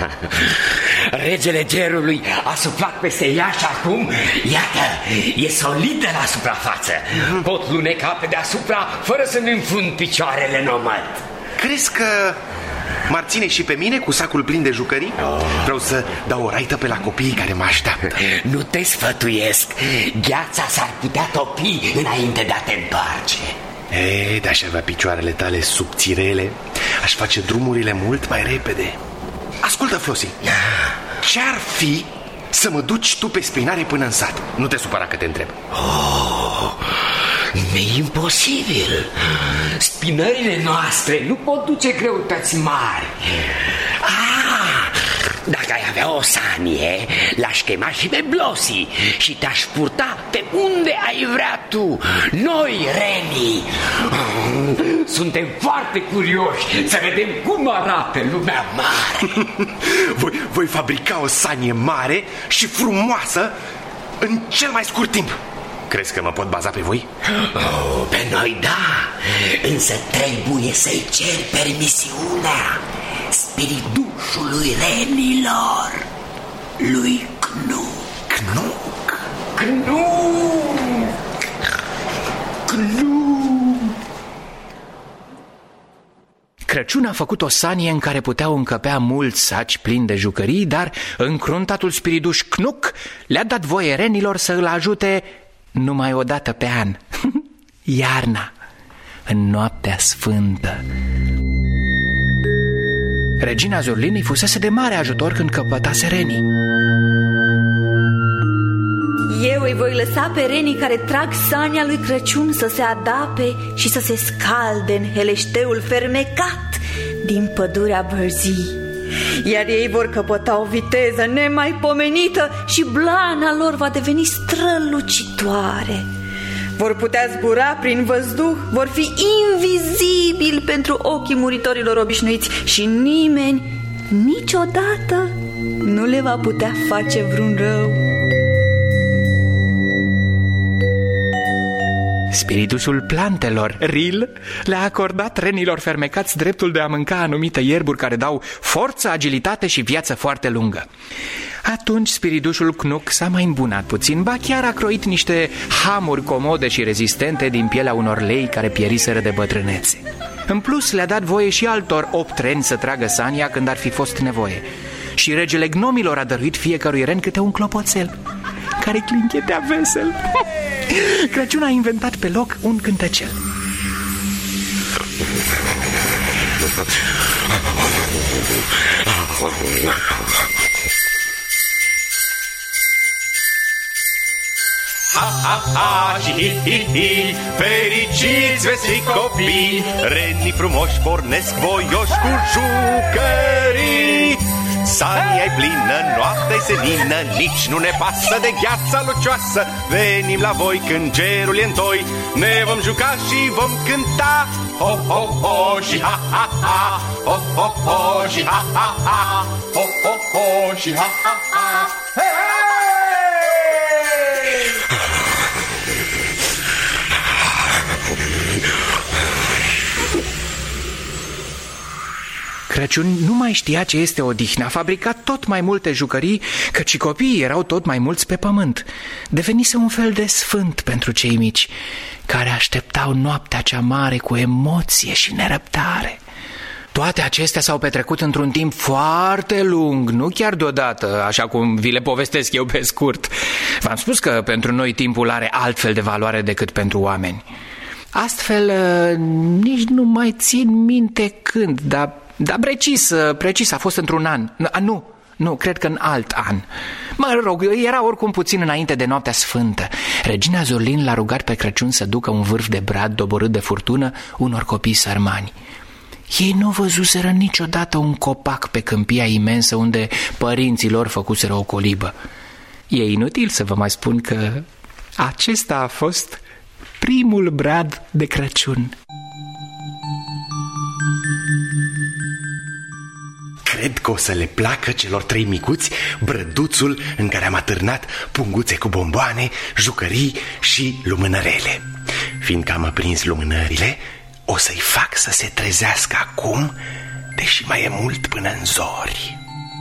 Regele gerului a suflat peste ea și acum, iată, e solidă la suprafață. hmm. Pot luneca pe deasupra fără să-mi înfund picioarele în omăt. Crezi că m-ar ține și pe mine cu sacul plin de jucării? Oh. Vreau să dau o raită pe la copiii care mă așteaptă. Nu te sfătuiesc. Gheața s-ar putea topi înainte de a te întoarce. Ei, de-aș avea picioarele tale subțirele, aș face drumurile mult mai repede. Ascultă, Flossie, ce-ar fi să mă duci tu pe spinare până în sat? Nu te supăra că te întreb. Oh, e imposibil. Spinările noastre nu pot duce greutăți mari. Ah, dacă ai avea o sanie, l-aș chema și pe Blossie și te-aș purta pe unde ai vrea tu. Noi, renii, suntem foarte curioși să vedem cum arată lumea mare. voi, voi fabrica o sanie mare și frumoasă în cel mai scurt timp. Crezi că mă pot baza pe voi? Oh, pe noi da, însă trebuie să-i ceri permisiunea spiritușului renilor, lui Knuck. Knuck? Knuck! Knuck! Crăciun a făcut o sanie în care puteau încăpea mulți saci plini de jucării, dar încruntatul spiriduș Knuck le-a dat voie renilor să îl ajute numai o dată pe an, iarna, în noaptea sfântă. Regina Zurlinii fusese de mare ajutor când căpătase renii. Eu îi voi lăsa pe renii care trag sania lui Crăciun să se adape și să se scalde în heleșteul fermecat din pădurea Bărzii. Iar ei vor căpăta o viteză nemaipomenită și blana lor va deveni strălucitoare. Vor putea zbura prin văzduh, vor fi invizibili pentru ochii muritorilor obișnuiți și nimeni niciodată nu le va putea face vreun rău. Spiritusul plantelor, Ril, le-a acordat renilor fermecați dreptul de a mânca anumite ierburi care dau forță, agilitate și viață foarte lungă. Atunci spiritușul Knuck s-a mai îmbunat puțin, ba chiar a croit niște hamuri comode și rezistente din pielea unor lei care pieriseră de bătrânețe. În plus, le-a dat voie și altor opt reni să tragă sania când ar fi fost nevoie. Și regele gnomilor a dăruit fiecărui ren câte un clopoțel care clinchetea vesel. Crăciun a inventat pe loc un cântecel. Ha, ha, ha, și hi, hi, hi, fericiți veți fi copii, renii frumoși pornesc voioși cu jucării. Sania-i plină, noaptea-i senină, nici nu ne pasă de gheața lucioasă. Venim la voi când gerul e întoi, ne vom juca și vom cânta. Ho, ho, ho, și ha, ha, ha, ho, ho, ho, și ha, ha, ha, ho, ho, ho, și ha, ha, ha. Hey, hey! Crăciun nu mai știa ce este odihnă, a fabricat tot mai multe jucării, căci copiii erau tot mai mulți pe pământ. Devenise un fel de sfânt pentru cei mici, care așteptau noaptea cea mare cu emoție și nerăbdare. Toate acestea s-au petrecut într-un timp foarte lung, nu chiar deodată, așa cum vi le povestesc eu pe scurt. V-am spus că pentru noi timpul are altfel de valoare decât pentru oameni. Astfel, nici nu mai țin minte când, dar, dar precis, precis a fost într-un an. Nu, nu, cred că în alt an. Mă rog, era oricum puțin înainte de noaptea sfântă. Regina Zorlin l-a rugat pe Crăciun să ducă un vârf de brad doborât de furtună unor copii sărmani. Ei nu văzuseră niciodată un copac pe câmpia imensă unde părinții lor făcuseră o colibă. E inutil să vă mai spun că acesta a fost primul brad de Crăciun. Cred că o să le placă celor trei micuți brăduțul în care am atârnat punguțe cu bomboane, jucării și lumânărele. Fiindcă am aprins lumânările, o să-i fac să se trezească acum, deși mai e mult până în zori.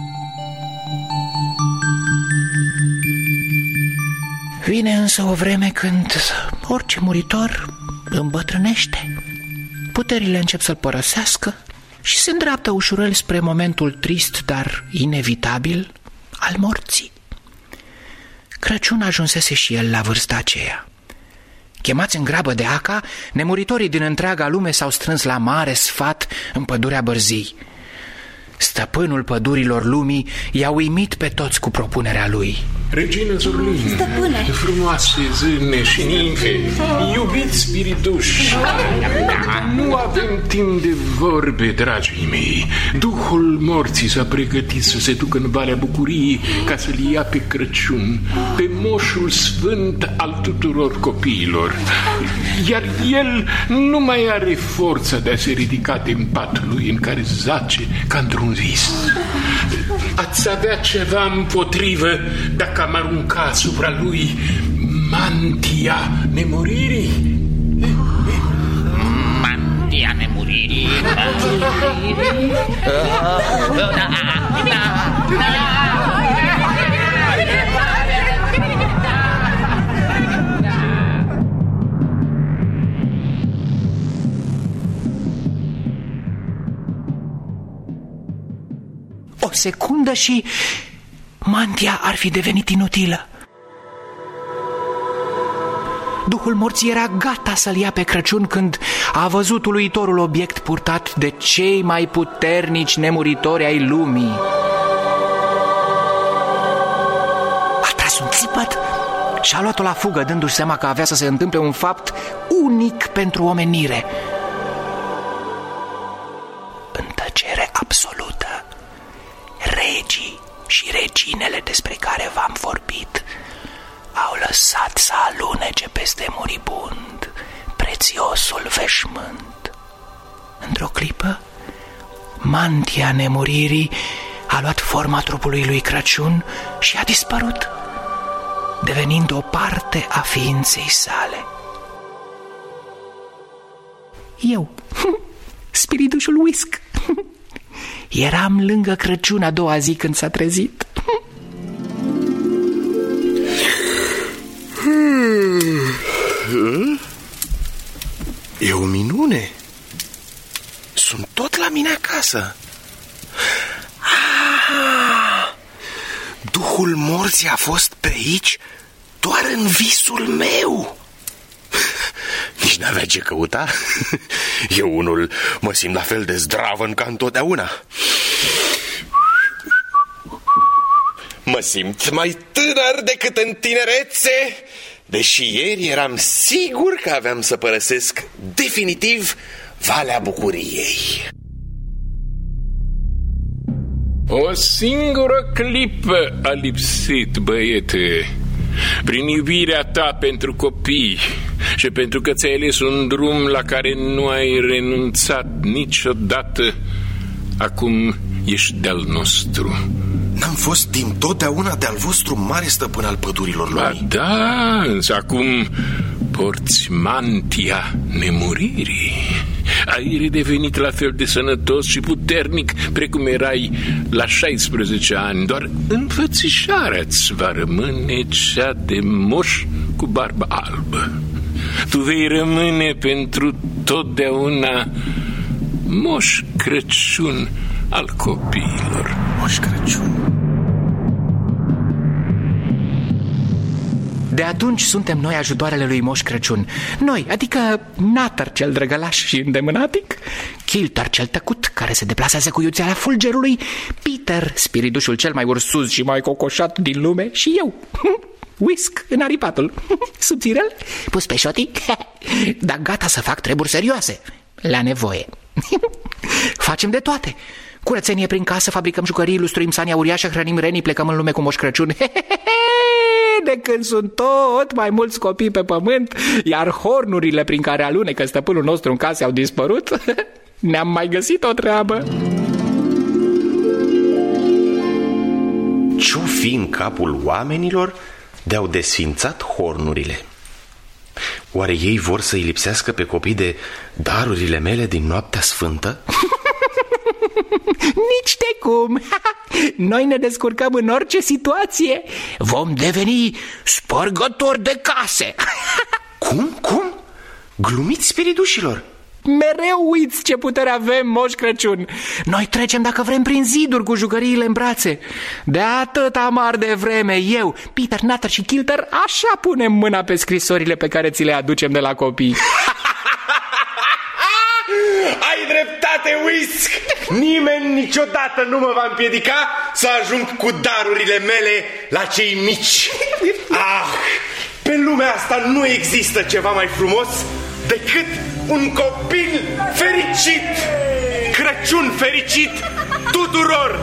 Vine însă o vreme când orice muritor îmbătrânește. Puterile încep să-l părăsească și se îndreaptă ușurel spre momentul trist, dar inevitabil, al morții. Crăciun ajunsese și el la vârsta aceea. Chemați în grabă de Aca, nemuritorii din întreaga lume s-au strâns la mare sfat în pădurea Bărzii. Stăpânul pădurilor lumii i-a uimit pe toți cu propunerea lui. Regina Zorlin, Stăpâne, frumoase zâne și nimfe, iubiți spirituși, nu avem timp de vorbe, dragii mei. Duhul morții s-a pregătit să se ducă în Valea Bucuriei ca să-l ia pe Crăciun, pe moșul sfânt al tuturor copiilor. Iar el nu mai are forța de a se ridica din patul lui în care zace ca într-un vis. Ați avea ceva împotrivă dacă am arunca asupra lui mantia nemuririi? Mantia nemuririi. O secundă și mantia ar fi devenit inutilă. Duhul morții era gata să-l ia pe Crăciun când a văzut uluitorul obiect purtat de cei mai puternici nemuritori ai lumii. A tras un țipăt și a luat-o la fugă, dându-și seama că avea să se întâmple un fapt unic pentru omenire. În tăcere absolută, regii și reginele despre care v-am vorbit au lăsat să alunece peste muribund prețiosul veșmânt. Într-o clipă, mantia nemuririi a luat forma trupului lui Crăciun și a dispărut, devenind o parte a ființei sale. Eu, spiritușul Whisk, eram lângă Crăciun a doua zi când s-a trezit. E o minune. Sunt tot la mine acasă. Ah, Duhul morții a fost pe aici doar în visul meu. Nici n-avea ce căuta. Eu unul mă simt la fel de zdravăn ca întotdeauna. Mă simt mai tânăr decât în tinerețe, deși ieri eram sigur că aveam să părăsesc definitiv Valea Bucuriei. O singură clipă a lipsit, băiete. Prin iubirea ta pentru copii și pentru că ți-ai ales un drum la care nu ai renunțat niciodată, acum ești de-al nostru. N-am fost din totdeauna de-al vostru mare stăpân al pădurilor lumii. Ba da, însă acum porți mantia nemuririi. Ai redevenit la fel de sănătos și puternic precum erai la șaisprezece ani. Doar înfățișarea-ți va rămâne cea de moș cu barbă albă. Tu vei rămâne pentru totdeauna Moș Crăciun al copiilor. Moș Crăciun. De atunci suntem noi ajutoarele lui Moș Crăciun. Noi, adică Natăr cel drăgălaș și îndemânatic, Kilter cel tăcut, care se deplasează cu iuțeala fulgerului, Peter, spiridușul cel mai ursuz și mai cocoșat din lume, și eu, Whisk, înaripatul, subțirel, pus pe șotii, dar gata să fac treburi serioase, la nevoie. Facem de toate. Curățenie prin casă, fabricăm jucării, ilustruim sania uriașă, hrănim renii, plecăm în lume cu Moș Crăciun. De când sunt tot mai mulți copii pe pământ, iar hornurile prin care alunecă stăpânul nostru în casă au dispărut, ne-am mai găsit o treabă. Ce-o fi în capul oamenilor de-au desfințat hornurile? Oare ei vor să-i lipsească pe copii de darurile mele din noaptea sfântă? Nici de cum. Noi ne descurcăm în orice situație. Vom deveni spărgători de case. Cum? Cum? Glumiți, spiridușilor? Mereu uiți ce putere avem, Moș Crăciun. Noi trecem dacă vrem prin ziduri cu jucăriile în brațe. De atât amar de vreme eu, Peter, Natăr și Kilter așa punem mâna pe scrisorile pe care ți le aducem de la copii. Ai dreptate, Whisk! Nimeni niciodată nu mă va împiedica să ajung cu darurile mele la cei mici. Ah, pe lumea asta nu există ceva mai frumos decât un copil fericit. Crăciun fericit tuturor!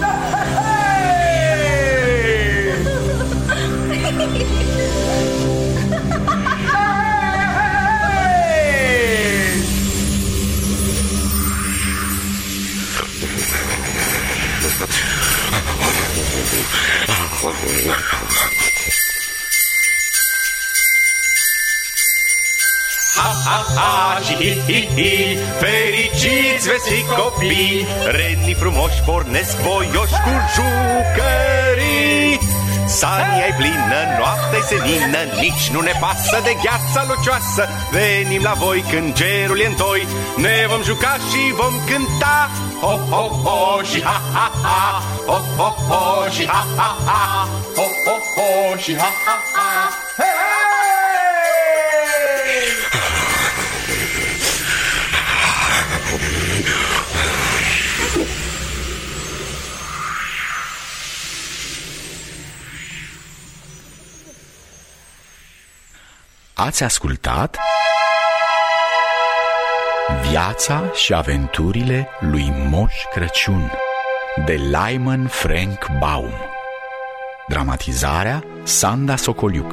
Ha, ha, ha și hi, hi, hi, fericiți veți fi copii, renii frumoși pornesc voioși cu jucării. Sania-i plină, noaptea-i senină, nici nu ne pasă de gheața lucioasă. Venim la voi când cerul e întoi, ne vom juca și vom cânta. Ho, ho, ho și ha, ha, ha, ho, ho, ho și ha, ha, ha, ho, ho, ho și ha, ha, ha. Ați ascultat Viața și aventurile lui Moș Crăciun de Lyman Frank Baum. Dramatizarea Sanda Socoliuc.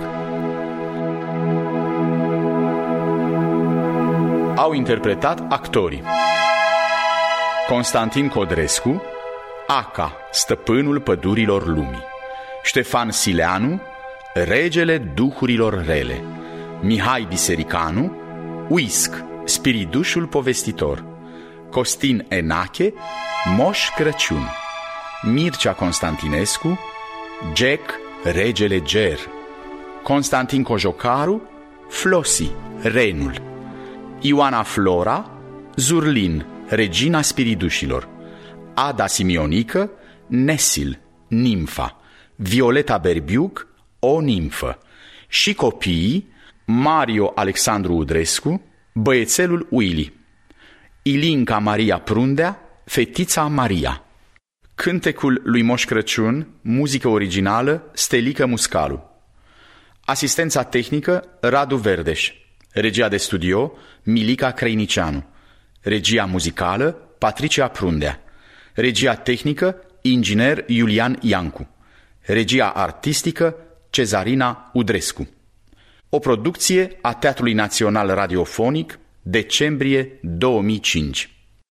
Au interpretat actorii: Constantin Codrescu, Aca, stăpânul pădurilor lumii; Ștefan Sileanu, regele duhurilor rele; Mihai Bisericanu, Whisk, spiridușul povestitor; Costin Enache, Moș Crăciun; Mircea Constantinescu, Jack, regele Ger; Constantin Cojocaru, Flosi, renul; Ioana Flora, Zurlin, regina spiridușilor; Ada Simionică, Nesil, nimfa; Violeta Berbiuc, o nimfă; și copiii: Mario Alexandru Udrescu, băiețelul Willy; Ilinca Maria Prundea, fetița Maria. Cântecul lui Moș Crăciun, muzică originală Stelică Muscalu. Asistența tehnică Radu Verdeș. Regia de studio Milica Creinicianu. Regia muzicală Patricia Prundea. Regia tehnică inginer Iulian Iancu. Regia artistică Cezarina Udrescu. O producție a Teatrului Național Radiofonic, decembrie două mii cinci.